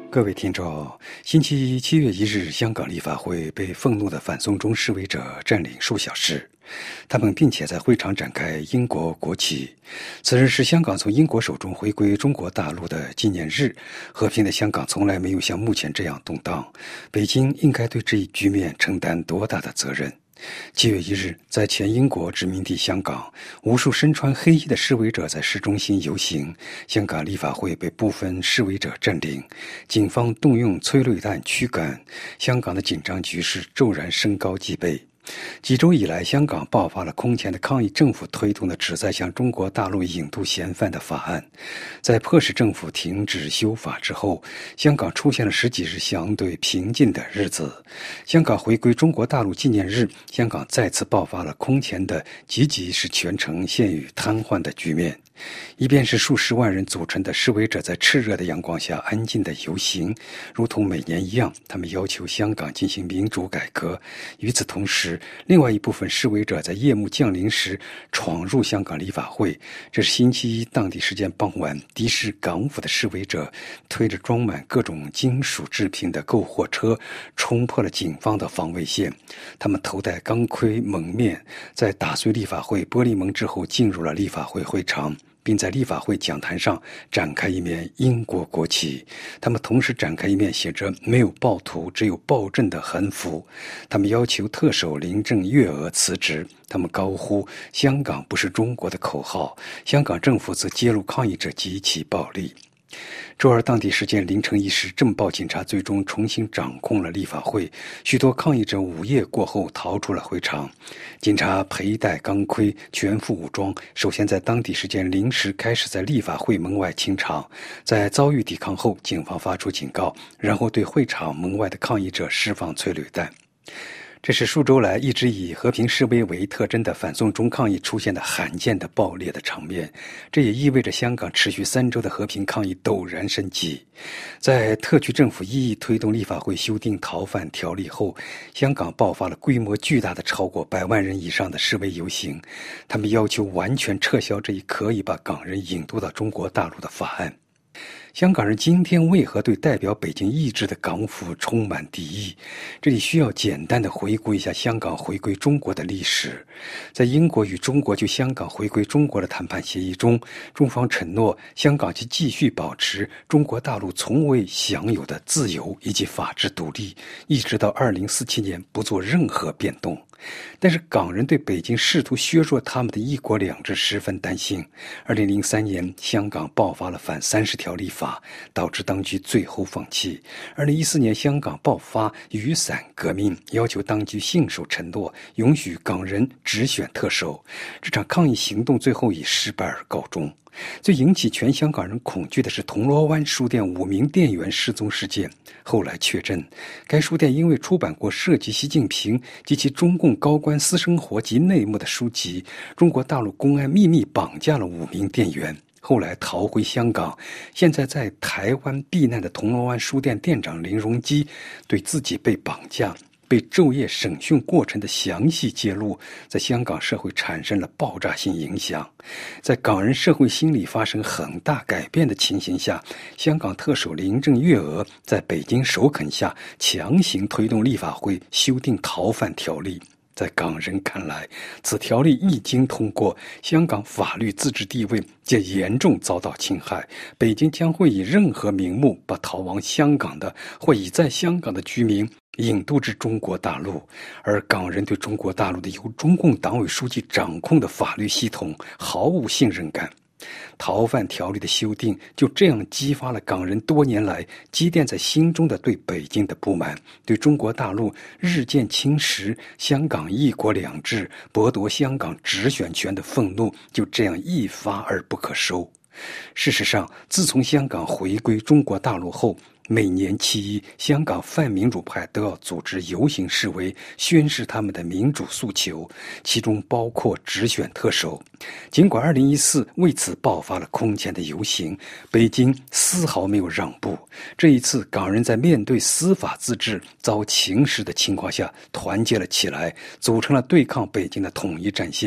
各位听众，星期一7月1日，香港立法会被愤怒的反送中示威者占领数小时，他们并且在会场展开英国国旗。此日是香港从英国手中回归中国大陆的纪念日。和平的香港从来没有像目前这样动荡，北京应该对这一局面承担多大的责任？7月1日，在前英国殖民地香港，无数身穿黑衣的示威者在市中心游行，香港立法会被部分示威者占领，警方动用催泪弹驱赶，香港的紧张局势骤然升高几倍。几周以来，香港爆发了空前的抗议政府推动的旨在向中国大陆引渡嫌犯的法案。在迫使政府停止修法之后，香港出现了10几日相对平静的日子。香港回归中国大陆纪念日，香港再次爆发了空前的积极使全城陷于瘫痪的局面。一边是数十万人组成的示威者在炽热的阳光下安静的游行，如同每年一样，他们要求香港进行民主改革。与此同时，另外一部分示威者在夜幕降临时闯入香港立法会。这是星期一当地时间傍晚，敌视港府的示威者推着装满各种金属制品的购货车冲破了警方的防卫线。他们头戴钢盔蒙面，在打碎立法会玻璃门之后进入了立法会会场，并在立法会讲坛上展开一面英国国旗。他们同时展开一面写着"没有暴徒，只有暴政"的横幅。他们要求特首林郑月娥辞职。他们高呼"香港不是中国"的口号。香港政府则揭露抗议者极其暴力。周二当地时间凌晨1时，政报警察最终重新掌控了立法会，许多抗议者午夜过后逃出了会场。警察佩戴钢盔，全副武装，首先在当地时间0时开始在立法会门外清场，在遭遇抵抗后，警方发出警告，然后对会场门外的抗议者释放催泪弹。这是数周来一直以和平示威为特征的反送中抗议出现的罕见的爆裂的场面，这也意味着香港持续3周的和平抗议陡然升级。在特区政府一意推动立法会修订逃犯条例后，香港爆发了规模巨大的超过100万人以上的示威游行，他们要求完全撤销这一可以把港人引渡到中国大陆的法案。香港人今天为何对代表北京意志的港府充满敌意？这里需要简单的回顾一下香港回归中国的历史。在英国与中国就香港回归中国的谈判协议中，中方承诺香港将继续保持中国大陆从未享有的自由以及法治独立，一直到2047年不做任何变动。但是港人对北京试图削弱他们的一国两制十分担心。2003年，香港爆发了反30条立法，导致当局最后放弃。2014年，香港爆发雨伞革命，要求当局信守承诺，允许港人直选特首。这场抗议行动最后以失败而告终。最引起全香港人恐惧的是铜锣湾书店5名店员失踪事件。后来确诊，该书店因为出版过涉及习近平及其中共高官私生活及内幕的书籍，中国大陆公安秘密绑架了5名店员，后来逃回香港。现在在台湾避难的铜锣湾书店店长林荣基对自己被绑架、被昼夜审讯过程的详细揭露，在香港社会产生了爆炸性影响。在港人社会心理发生很大改变的情形下，香港特首林郑月娥在北京首肯下强行推动立法会修订逃犯条例。在港人看来，此条例一经通过，香港法律自治地位将严重遭到侵害，北京将会以任何名目把逃往香港的或已在香港的居民引渡至中国大陆，而港人对中国大陆的由中共党委书记掌控的法律系统毫无信任感。逃犯条例的修订就这样激发了港人多年来积淀在心中的对北京的不满，对中国大陆日渐侵蚀香港一国两制、剥夺香港直选权的愤怒就这样一发而不可收。事实上，自从香港回归中国大陆后，每年7·1，香港泛民主派都要组织游行示威，宣示他们的民主诉求，其中包括直选特首。尽管2014为此爆发了空前的游行，北京丝毫没有让步。这一次，港人在面对司法自治遭侵蚀的情况下，团结了起来，组成了对抗北京的统一战线。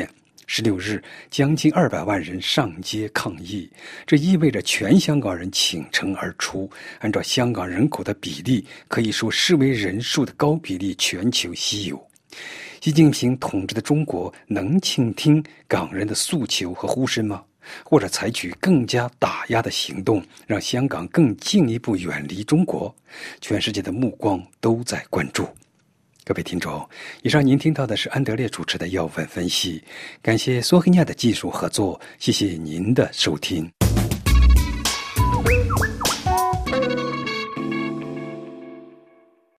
16日，将近200万人上街抗议，这意味着全香港人倾城而出。按照香港人口的比例，可以说示威人数的高比例全球稀有。习近平统治的中国能倾听港人的诉求和呼声吗？或者采取更加打压的行动，让香港更进一步远离中国？全世界的目光都在关注。各位听众，以上您听到的是安德烈主持的要闻分析，感谢索黑尼亚的技术合作，谢谢您的收听。